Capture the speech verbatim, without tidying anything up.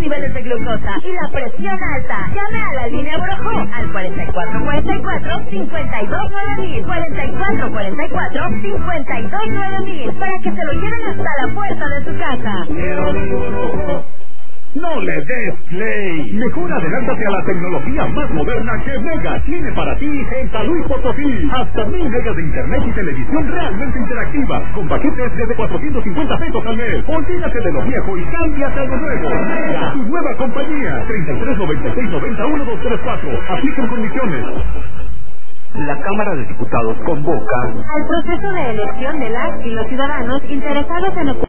niveles de glucosa y la presión alta. Llame a la línea Brojo al cuarenta y cuatro cuarenta y cuatro, cincuenta y dos nueve mil, cuarenta y cuatro cuarenta y cuatro, cincuenta y dos nueve mil, para que se lo lleven hasta la puerta de su casa. No le des play. Mejor adelántate a la tecnología más moderna que Mega tiene para ti en San Luis Potosí. Hasta mil megas de internet y televisión realmente interactiva, con paquetes desde cuatrocientos cincuenta pesos al mes. Olvídate de lo viejo y cámbiate a lo nuevo. Mega, tu nueva compañía. treinta y tres noventa y seis noventa uno dos tres cuatro. Aplican condiciones. La Cámara de Diputados convoca al proceso de elección de las y los ciudadanos interesados en ocupar